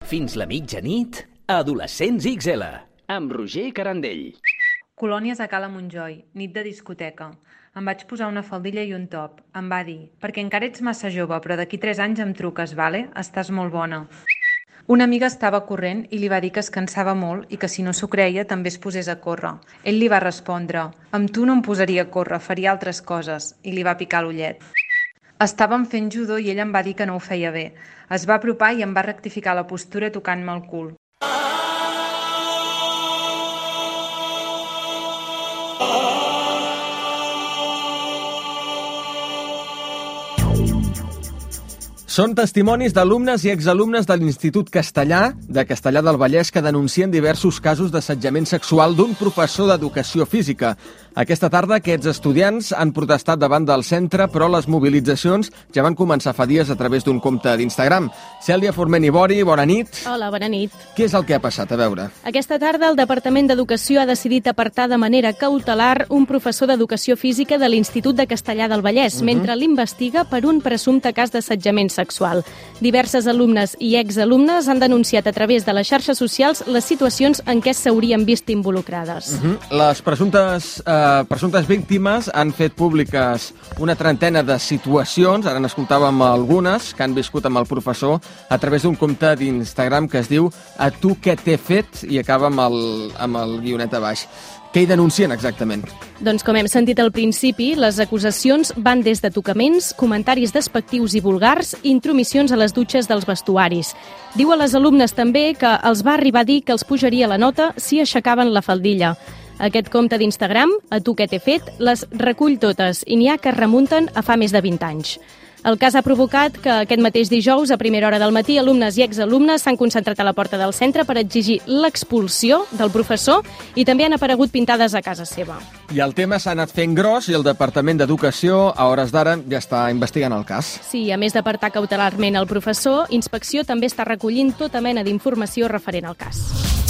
Fins la mitjanit, Adolescents XL, amb Roger Carandell. Colònies a Cala Montjoi, nit de discoteca. Em vaig posar una faldilla i un top. Em va dir, perquè encara ets massa jove, però d'aquí 3 anys em truques, vale? Estàs molt bona. Una amiga estava corrent i li va dir que es cansava molt i que si no s'ho creia també es posés a córrer. Ell li va respondre, amb tu no em posaria a córrer, faria altres coses, i li va picar l'ullet. Estàvem fent judo i ell em va dir que no ho feia bé. Es va apropar i em va rectificar la postura tocant-me el cul. Són testimonis d'alumnes i exalumnes de l'Institut Castellà de Castellar del Vallès que denuncien diversos casos d'assetjament sexual d'un professor d'educació física. Aquesta tarda aquests estudiants han protestat davant del centre, però les mobilitzacions ja van començar fa dies a través d'un compte d'Instagram. Cèlia Forment i Bori, bona nit. Hola, bona nit. Què és el que ha passat? A veure. Aquesta tarda el Departament d'Educació ha decidit apartar de manera cautelar un professor d'educació física de l'Institut de Castellar del Vallès, mentre l'investiga per un presumpte cas d'assetjament sexual. Diverses alumnes i exalumnes han denunciat a través de les xarxes socials les situacions en què s'haurien vist involucrades. Les presumptes víctimes han fet públiques una trentena de situacions, ara n'escoltàvem algunes, que han viscut amb el professor a través d'un compte d'Instagram que es diu A tu què t'he fet i acaba amb el guionet a baix. Què hi denuncien exactament? Doncs com hem sentit al principi, les acusacions van des de tocaments, comentaris despectius i vulgars, intromissions a les dutxes dels vestuaris. Diu a les alumnes també que els va arribar a dir que els pujaria la nota si aixecaven la faldilla. Aquest compte d'Instagram, A tu què t'he fet, les recull totes i n'hi ha que remunten a fa més de 20 anys. El cas ha provocat que aquest mateix dijous, a primera hora del matí, alumnes i exalumnes s'han concentrat a la porta del centre per exigir l'expulsió del professor i també han aparegut pintades a casa seva. I el tema s'ha anat fent gros i el Departament d'Educació, a hores d'ara, ja està investigant el cas. Sí, a més d'apartar cautelarment el professor, Inspecció també està recollint tota mena d'informació referent al cas.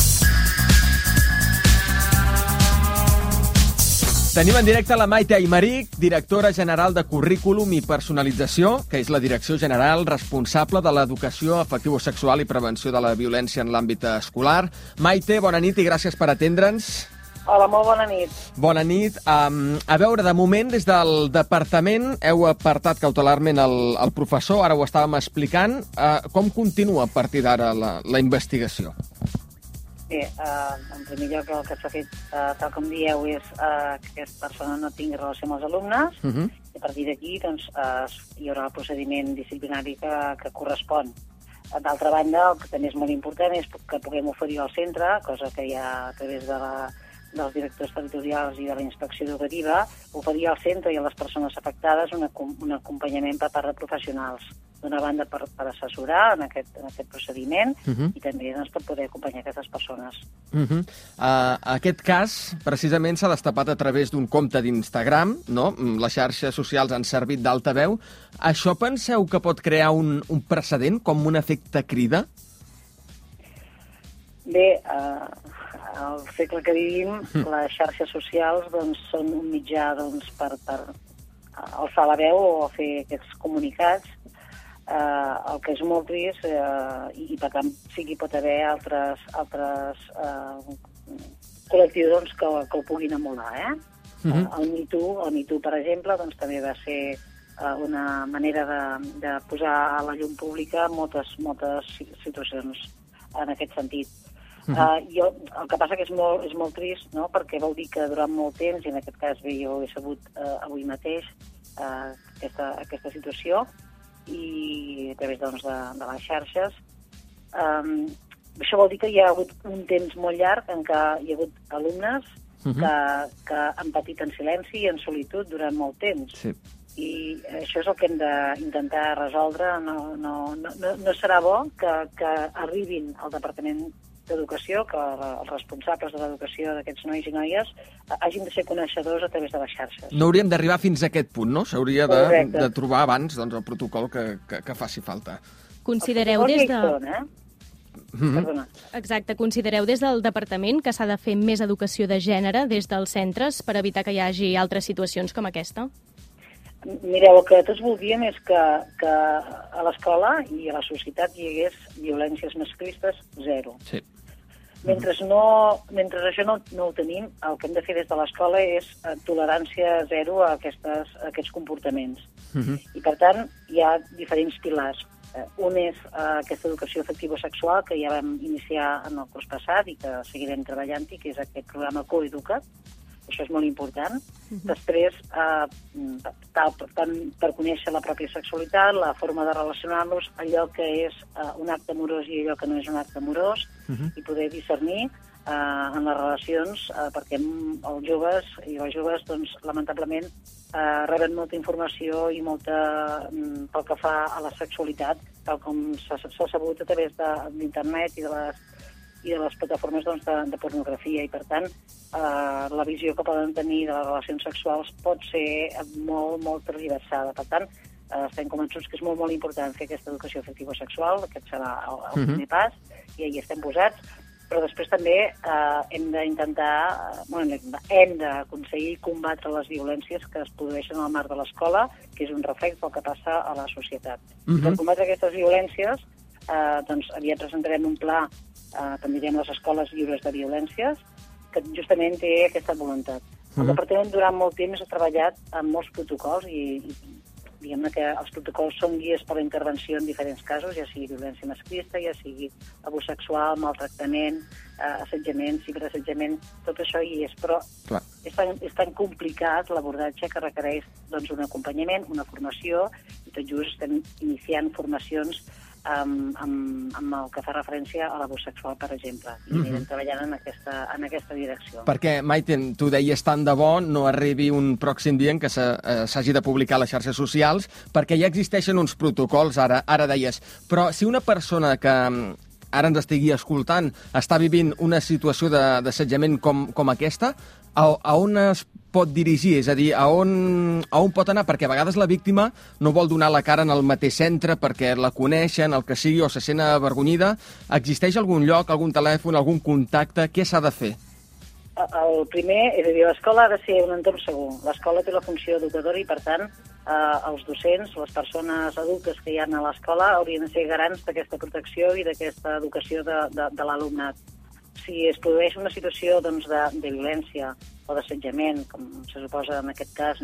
Tenim en directe la Maite Aymeric, directora general de Currículum i Personalització, que és la direcció general responsable de l'educació afectivo-sexual i prevenció de la violència en l'àmbit escolar. Maite, bona nit i gràcies per atendre'ns. Hola, molt bona nit. Bona nit. A veure, de moment, des del departament heu apartat cautelarment el professor, ara ho estàvem explicant. Com continua a partir d'ara la investigació? Bé, en primer lloc el que s'ha fet, tal com dieu, és que aquesta persona no tingui relació amb els alumnes i a partir d'aquí doncs, hi haurà el procediment disciplinari que correspon. D'altra banda, el que també és molt important és que puguem oferir al centre, cosa que ja a través dels directors territorials i de la inspecció educativa, oferir al centre i a les persones afectades un acompanyament per part de professionals. D'una banda per assessorar en aquest procediment i també doncs, per poder acompanyar aquestes persones. Aquest cas, precisament, s'ha destapat a través d'un compte d'Instagram, no? Les xarxes socials han servit d'altaveu. Això penseu que pot crear un precedent, com un efecte crida? Bé, al segle que vivim, les xarxes socials doncs, són un mitjà doncs, per alçar la veu o fer aquests comunicats. El que és molt trist i per tant sí que hi pot haver altres col·lectius doncs, que ho puguin emular. El Me Too, per exemple, doncs, també va ser una manera de posar a la llum pública moltes situacions en aquest sentit. El que passa que és molt trist, no? Perquè vol dir que durant molt temps, i en aquest cas bé, jo he sabut avui mateix aquesta situació, i a través doncs, de les xarxes. Això vol dir que hi ha hagut un temps molt llarg en què hi ha hagut alumnes que han patit en silenci i en solitud durant molt temps. Sí. I això és el que hem d'intentar resoldre. No serà bo que arribin al Departament d'Educació, que els responsables de l'educació d'aquests nois i noies hagin de ser coneixedors a través de les xarxes. No hauríem d'arribar fins a aquest punt, no? S'hauria de trobar abans doncs, el protocol que faci falta. Considereu des de... Perdona. Exacte, considereu des del departament que s'ha de fer més educació de gènere des dels centres per evitar que hi hagi altres situacions com aquesta? Mireu, el que tots voldríem és que a l'escola i a la societat hi hagués violències masclistes zero. Sí. Mentre això no ho tenim, el que hem de fer des de l'escola és tolerància zero a aquests comportaments. I, per tant, hi ha diferents pilars. Un és aquesta educació afectivo-sexual que ja vam iniciar en el curs passat i que seguirem treballant-hi, que és aquest programa Coeduca't. Això és molt important. Després, per conèixer la pròpia sexualitat, la forma de relacionar-nos, allò que és un acte amorós i allò que no és un acte amorós, i poder discernir en les relacions, perquè els joves i les joves, doncs, lamentablement, reben molta informació i molta pel que fa a la sexualitat, tal com s'ha sabut a través d'internet i de les plataformes de pornografia, i per tant la visió que poden tenir de les relacions sexuals pot ser molt, molt tergiversada. Per tant, estem convençuts que és molt, molt important fer aquesta educació afectivo-sexual, aquest serà el primer pas, i ahí estem posats, però després també hem d'aconseguir combatre les violències que es produeixen al marc de l'escola, que és un reflex del que passa a la societat. Per combatre aquestes violències, doncs aviat presentarem un pla també diem les escoles lliures de violències, que justament té aquesta voluntat. El departament durant molt temps ha treballat amb molts protocols i diguem-ne que els protocols són guies per a la intervenció en diferents casos, ja sigui violència masclista, ja sigui abús sexual, maltractament, assetjament, ciberassetjament, tot això hi és, però és tan complicat l'abordatge que requereix un acompanyament, una formació, i tot just estem iniciant formacions amb el que fa referència a l'abús sexual, per exemple, i anirem treballant en aquesta direcció. Perquè, Maite, tu deies tant de bo no arribi un pròxim dia en què s'hagi de publicar a les xarxes socials, perquè ja existeixen uns protocols, ara deies, però si una persona que ara ens estigui escoltant està vivint una situació d'assetjament com aquesta, a on es pot dirigir? És a dir, a on pot anar? Perquè a vegades la víctima no vol donar la cara en el mateix centre perquè la coneixen, el que sigui, o se sent avergonyida. Existeix algun lloc, algun telèfon, algun contacte? Què s'ha de fer? El primer, és a dir, l'escola ha de ser un entorn segur. L'escola té la funció educadora i, per tant, els docents, les persones adultes que hi ha a l'escola haurien de ser garants d'aquesta protecció i d'aquesta educació de l'alumnat. Si es produeix una situació de violència o d'assetjament, com se suposa en aquest cas,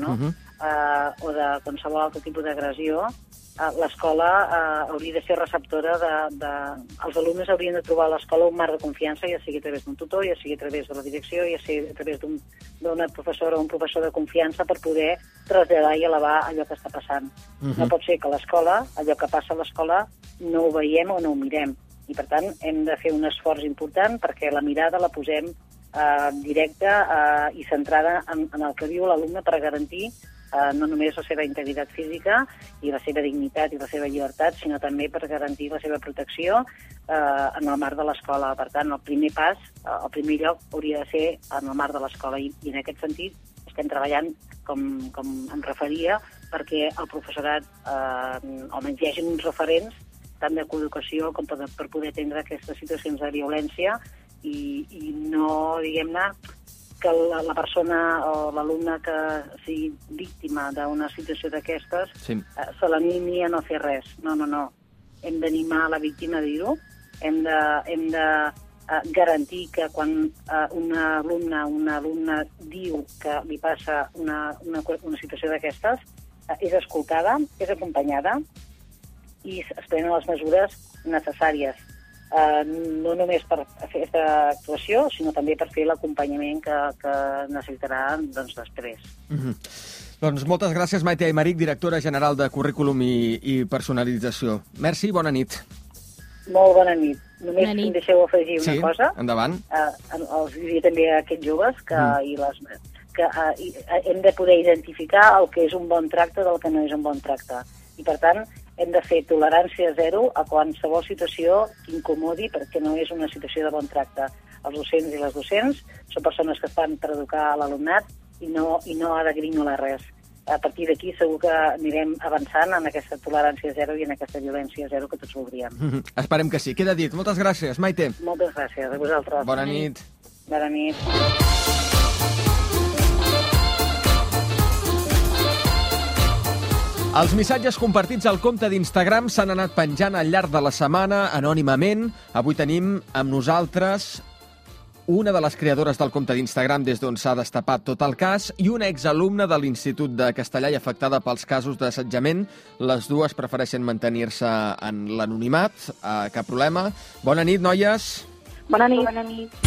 o de qualsevol altre tipus d'agressió, l'escola hauria de ser receptora els alumnes haurien de trobar a l'escola un marc de confiança, ja sigui a través d'un tutor, ja sigui a través de la direcció, ja sigui a través d'una professora o un professor de confiança per poder traslladar i elevar allò que està passant. No pot ser que a l'escola, allò que passa a l'escola, no ho veiem o no ho mirem. I, per tant, hem de fer un esforç important perquè la mirada la posem directa i centrada en el que viu l'alumne per garantir no només la seva integritat física i la seva dignitat i la seva llibertat, sinó també per garantir la seva protecció en el marc de l'escola. Per tant, el primer pas, el primer lloc, hauria de ser en el marc de l'escola. I en aquest sentit estem treballant, com em referia, perquè el professorat, almenys hi hagi uns referents tant de coeducació com per poder atendre aquestes situacions de violència i no, diguem-ne, que la persona o l'alumne que sigui víctima d'una situació d'aquestes se l'animi a no fer res. No. Hem d'animar la víctima a dir-ho, hem de garantir que quan una alumna diu que li passa una situació d'aquestes, és escoltada, és acompanyada, i es prenen les mesures necessàries, no només per fer aquesta actuació, sinó també per fer l'acompanyament que necessitarà després. Doncs moltes gràcies, Maite Aymeric, directora general de Currículum i Personalització. Merci, bona nit. Molt bona nit. Només em deixeu afegir una cosa. Sí, endavant. Els diria també a aquests joves que hem de poder identificar el que és un bon tracte del que no és un bon tracte. I, per tant, hem de fer tolerància zero a qualsevol situació que incomodi perquè no és una situació de bon tracte. Els docents i les docents són persones que estan per educar l'alumnat i no ha de grinyolar res. A partir d'aquí segur que anirem avançant en aquesta tolerància zero i en aquesta violència zero que tots voldríem. Esperem que sí. Queda dit. Moltes gràcies, Maite. Moltes gràcies. A vosaltres. Bona nit. Bona nit. Els missatges compartits al compte d'Instagram s'han anat penjant al llarg de la setmana, anònimament. Avui tenim amb nosaltres una de les creadores del compte d'Instagram des d'on s'ha destapat tot el cas i una exalumna de l'Institut de Castellà i afectada pels casos d'assetjament. Les dues prefereixen mantenir-se en l'anonimat. Cap problema. Bona nit, noies. Bona nit. Bona nit.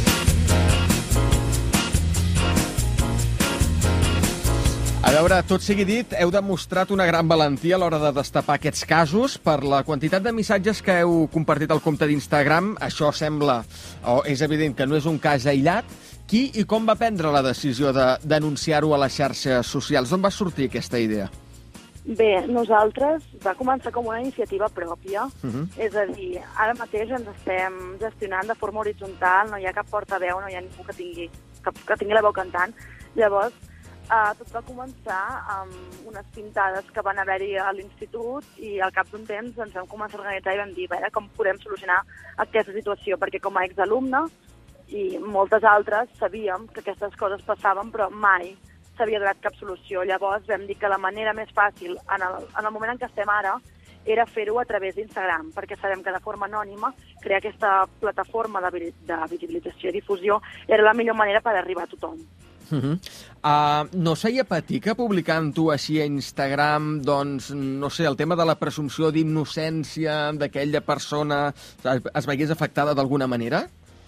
A veure, tot sigui dit, heu demostrat una gran valentia a l'hora de destapar aquests casos. Per la quantitat de missatges que heu compartit al compte d'Instagram, això sembla, o és evident que no és un cas aïllat. Qui i com va prendre la decisió de denunciar-ho a les xarxes socials? D'on va sortir aquesta idea? Bé, nosaltres va començar com una iniciativa pròpia, és a dir, ara mateix ens estem gestionant de forma horitzontal, no hi ha cap portaveu, no hi ha ningú que tingui la veu cantant. Llavors, tot va començar amb unes pintades que van haver-hi a l'institut i al cap d'un temps ens vam començar a organitzar i vam dir, a veure, com podem solucionar aquesta situació, perquè com a exalumne i moltes altres sabíem que aquestes coses passaven, però mai s'havia donat cap solució. Llavors vam dir que la manera més fàcil, en el moment en què estem ara, era fer-ho a través d'Instagram, perquè sabem que de forma anònima crear aquesta plataforma de visibilització i difusió era la millor manera per arribar a tothom. No us feia patir que publicant-ho així a Instagram, doncs, no sé, el tema de la presumpció d'innocència d'aquella persona es veiés afectada d'alguna manera?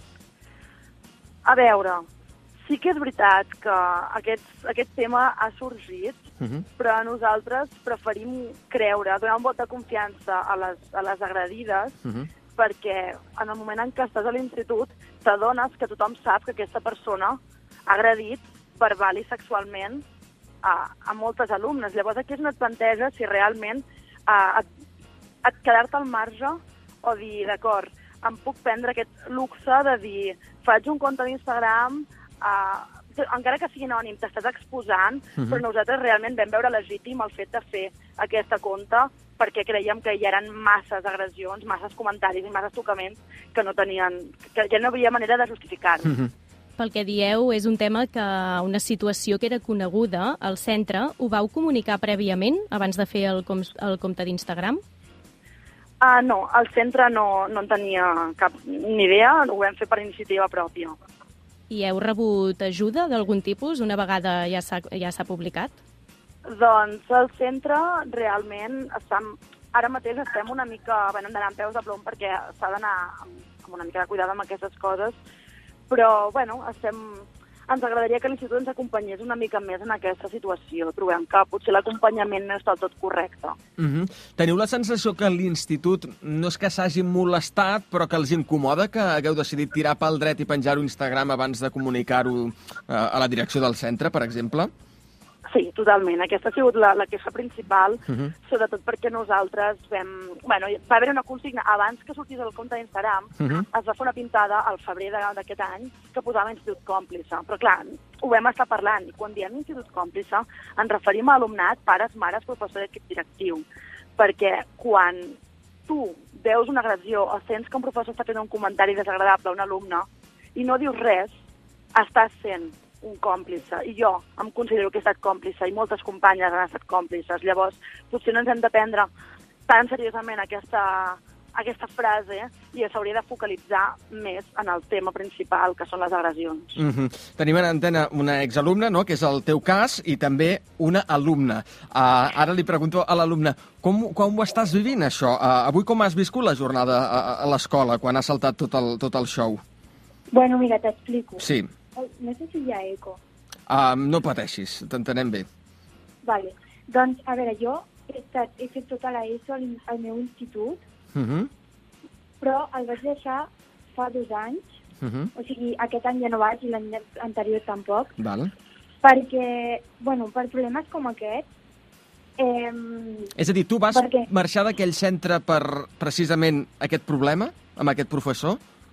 A veure, sí que és veritat que aquest tema ha sorgit, però nosaltres preferim creure, donar un vot de confiança a les agredides, perquè en el moment en què estàs a l'institut t'adones que tothom sap que aquesta persona ha agredit verbal i sexualment a moltes alumnes. Llavors aquí és on et planteja si realment et quedar-te al marge o dir, d'acord, em puc prendre aquest luxe de dir, faig un compte d'Instagram, encara que sigui anònim, t'estàs exposant, però nosaltres realment vam veure legítim el fet de fer aquesta compte perquè creiem que hi eren masses agressions, masses comentaris i masses tocaments que ja no hi havia manera de justificar-ho. Pel que dieu, és un tema que una situació que era coneguda al centre, ho vau comunicar prèviament abans de fer el compte d'Instagram? No, el centre no en tenia cap ni idea, ho vam fer per iniciativa pròpia. I heu rebut ajuda d'algun tipus una vegada ja s'ha publicat? Doncs el centre realment ara mateix estem una mica venent d'anar amb peus de plom perquè s'ha d'anar amb una mica de cuidado amb aquestes coses, però bueno, ens agradaria que l'Institut ens acompanyés una mica més en aquesta situació. Trobem que potser l'acompanyament no està del tot correcte. Teniu la sensació que l'Institut no és que s'hagi molestat, però que els incomoda que hagueu decidit tirar pel dret i penjar-ho a Instagram abans de comunicar-ho a la direcció del centre, per exemple? Sí, totalment. Aquesta ha sigut la queixa principal, sobretot perquè nosaltres va haver una consigna. Abans que sortís el compte d'Instagram, es va fer una pintada al febrer d'aquest any que posava Institut Còmplice. Però clar, ho vam estar parlant, i quan diem Institut Còmplice ens referim a alumnat, pares, mares, professors i equip directiu. Perquè quan tu veus una agressió o sents que un professor està fent un comentari desagradable a un alumne i no dius res, estàs sent un còmplice, i jo em considero que he estat còmplice i moltes companyes han estat còmplices. Llavors, potser no ens hem de prendre tan seriosament aquesta frase i s'hauria de focalitzar més en el tema principal, que són les agressions. Tenim en antena una exalumna, no?, que és el teu cas, i també una alumna. Ara li pregunto a l'alumna, com ho estàs vivint, això? Avui com has viscut la jornada a l'escola, quan ha saltat tot el show? Bueno, mira, t'explico. Sí. No sé si hi ha eco. No pateixis, t'entenem bé. Vale. Doncs, a veure, jo he fet tota l'ESO al meu institut, però el vaig deixar fa 2 anys, o sigui, aquest any ja no vaig i l'any anterior tampoc, perquè, bueno, per problemes com aquest... És a dir, tu vas marxar d'aquell centre per precisament aquest problema, amb aquest professor?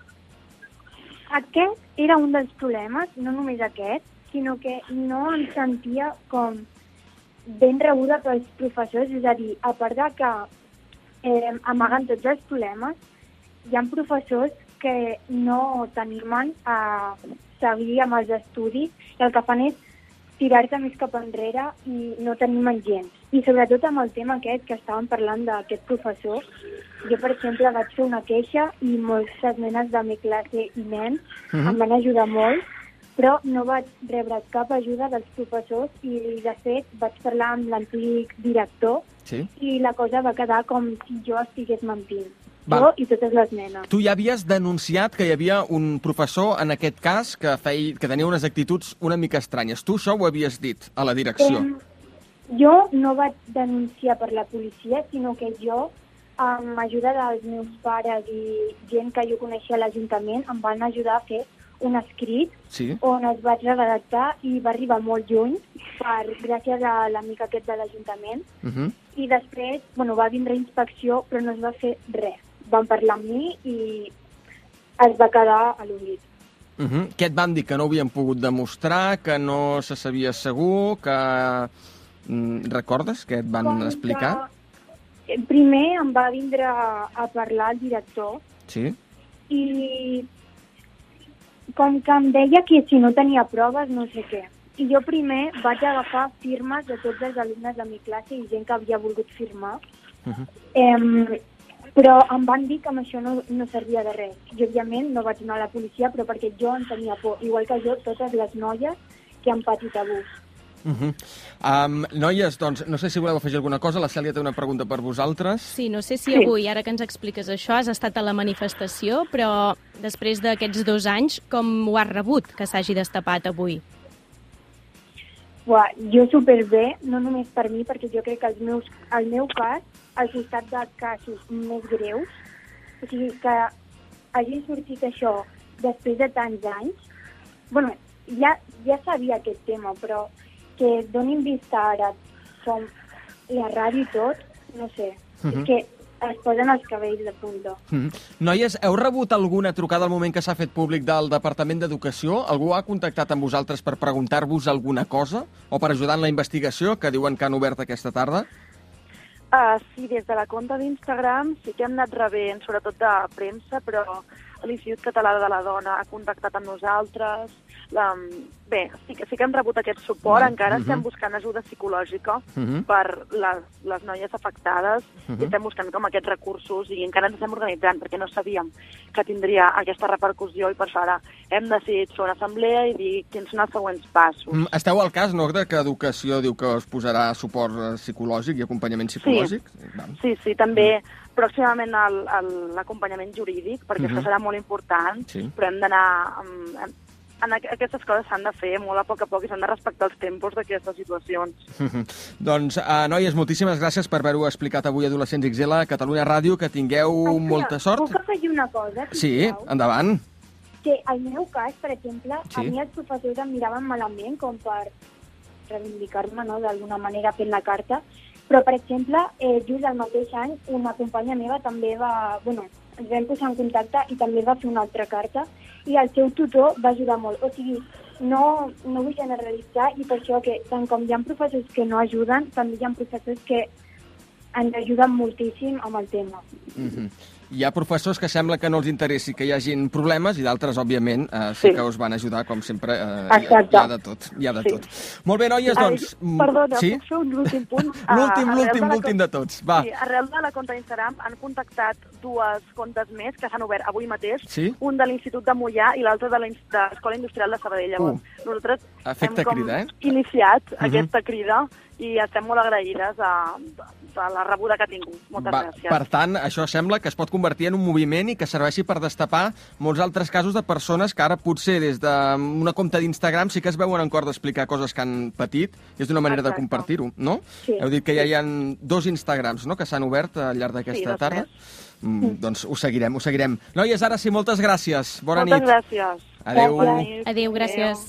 Aquest era un dels problemes, no només aquest, sinó que no em sentia com ben rebuda pels professors, és a dir, a part de que amaguen tots els problemes, hi ha professors que no t'animen a seguir amb els estudis i el que fan és tirar-te més cap enrere i no t'animen gens. I sobretot amb el tema aquest que estàvem parlant d'aquest professor, jo, per exemple, vaig fer una queixa i moltes nenes de mi classe i nens em van ajudar molt, però no vaig rebre cap ajuda dels professors i, de fet, vaig parlar amb l'antic director i la cosa va quedar com si jo estigués mentint. Jo i totes les nenes. Tu ja havies denunciat que hi havia un professor, en aquest cas, que tenia unes actituds una mica estranyes. Tu això ho havies dit a la direcció? Jo no vaig denunciar per la policia, sinó que jo, amb ajuda dels meus pares i gent que jo coneixia a l'Ajuntament, em van ajudar a fer un escrit on es vaig redactar i va arribar molt lluny gràcies a l'amic aquest de l'Ajuntament. I després va vindre inspecció, però no es va fer res. Van parlar amb mi i es va quedar a l'oblit. Què et van dir? Que no ho havien pogut demostrar? Que no se sabia segur? Que... Recordes què et van explicar? Primer em va vindre a parlar el director i com que em deia que si no tenia proves no sé què. I jo primer vaig agafar firmes de tots els alumnes de mi classe i gent que havia volgut firmar. Però em van dir que amb això no servia de res. I, òbviament, no vaig anar a la policia, però perquè jo en tenia por, igual que jo, totes les noies que han patit abús. Noies, doncs, no sé si voleu afegir alguna cosa. La Cèlia té una pregunta per vosaltres. Sí, no sé si avui, ara que ens expliques això, has estat a la manifestació, però després d'aquests 2 anys, com ho has rebut, que s'hagi destapat avui? Jo superbé, no només per mi, perquè jo crec que el meu cas, al costat de casos més greus, o sigui, que hagi sortit això després de tants anys, ja sabia aquest tema, però que donin vista ara com la ràdio i tot, no sé, és que es posen els cabells de punta. Noies, heu rebut alguna trucada al moment que s'ha fet públic del Departament d'Educació? Algú ha contactat amb vosaltres per preguntar-vos alguna cosa? O per ajudar en la investigació que diuen que han obert aquesta tarda? Sí, des de la compte d'Instagram sí que hem anat rebent, sobretot de premsa, però l'Institut Català de la Dona ha contactat amb nosaltres. Bé, sí que hem rebut aquest suport, encara estem buscant ajuda psicològica per les noies afectades i estem buscant com aquests recursos i encara ens estem organitzant perquè no sabíem que tindria aquesta repercussió i per això ara hem decidit fer una assemblea i dir quins són els següents passos. Esteu al cas, no?, que Educació diu que us posarà suport psicològic i acompanyament psicològic? Sí, també pròximament l'acompanyament jurídic, perquè això serà molt important, però hem d'anar... Aquestes coses s'han de fer molt a poc i s'han de respectar els tempos d'aquestes situacions. Doncs, noies, moltíssimes gràcies per haver-ho explicat avui a Adolescents XL a Catalunya Ràdio, que tingueu molta sort. Puc afegir una cosa? Sí, endavant. Que al meu cas, per exemple, a mi els professors em miraven malament com per reivindicar-me, no?, d'alguna manera fent la carta, però, per exemple, just el mateix any, una companya meva també va... ens vam posar en contacte i també va fer una altra carta i el seu tutor va ajudar molt. O sigui, no vull generalitzar i per això que tant com hi ha professors que no ajuden, també hi ha professors que ens ajuden moltíssim amb el tema. Hi ha professors que sembla que no els interessi que hi hagin problemes i d'altres, òbviament, sí que us van ajudar, com sempre. Hi ha de tot. Molt bé, noies, doncs... Perdona, puc fer un últim punt? L'últim de tots, va. Sí, arrel de la compte d'Instagram han contactat 2 comptes més que s'han obert avui mateix, un de l'Institut de Mollà i l'altre de l'Escola Industrial de Sabadell. Llavors, nosaltres hem iniciat aquesta crida i estem molt agraïdes a la rebuda que ha tingut. Moltes gràcies. Per tant, això sembla que es pot convertir en un moviment i que serveixi per destapar molts altres casos de persones que ara potser des d'una compte d'Instagram sí que es veuen en cor d'explicar coses que han patit i és d'una manera de compartir-ho, no? Sí. Heu dit que ja hi ha 2 Instagrams, no?, que s'han obert al llarg d'aquesta tarda. Doncs ho seguirem. Noies, ara sí, moltes gràcies. Bona nit. Moltes gràcies. Adéu. Adéu, gràcies.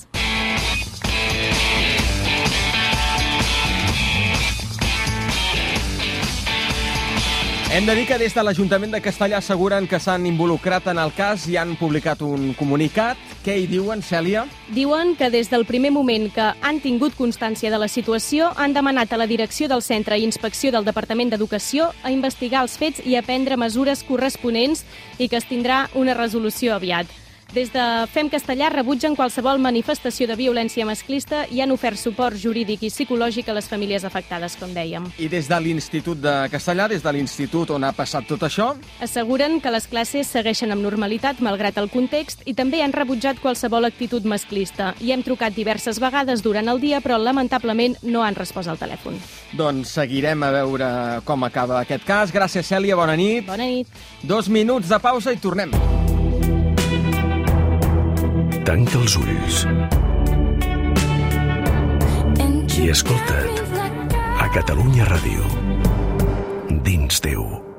Hem de dir que des de l'Ajuntament de Castellar asseguren que s'han involucrat en el cas i han publicat un comunicat. Què hi diuen, Cèlia? Diuen que des del primer moment que han tingut constància de la situació han demanat a la direcció del centre i inspecció del Departament d'Educació a investigar els fets i a prendre mesures corresponents i que es tindrà una resolució aviat. Des de Fem Castellà rebutgen qualsevol manifestació de violència masclista i han ofert suport jurídic i psicològic a les famílies afectades, com dèiem. I des de l'Institut de Castellà, des de l'institut on ha passat tot això, asseguren que les classes segueixen amb normalitat malgrat el context i també han rebutjat qualsevol actitud masclista. I hem trucat diverses vegades durant el dia, però lamentablement no han respost al telèfon. doncs seguirem a veure com acaba aquest cas. Gràcies, Cèlia, bona nit. Bona nit. 2 minuts de pausa i tornem. Tanca els ulls i escolta't a Catalunya Ràdio, dins teu.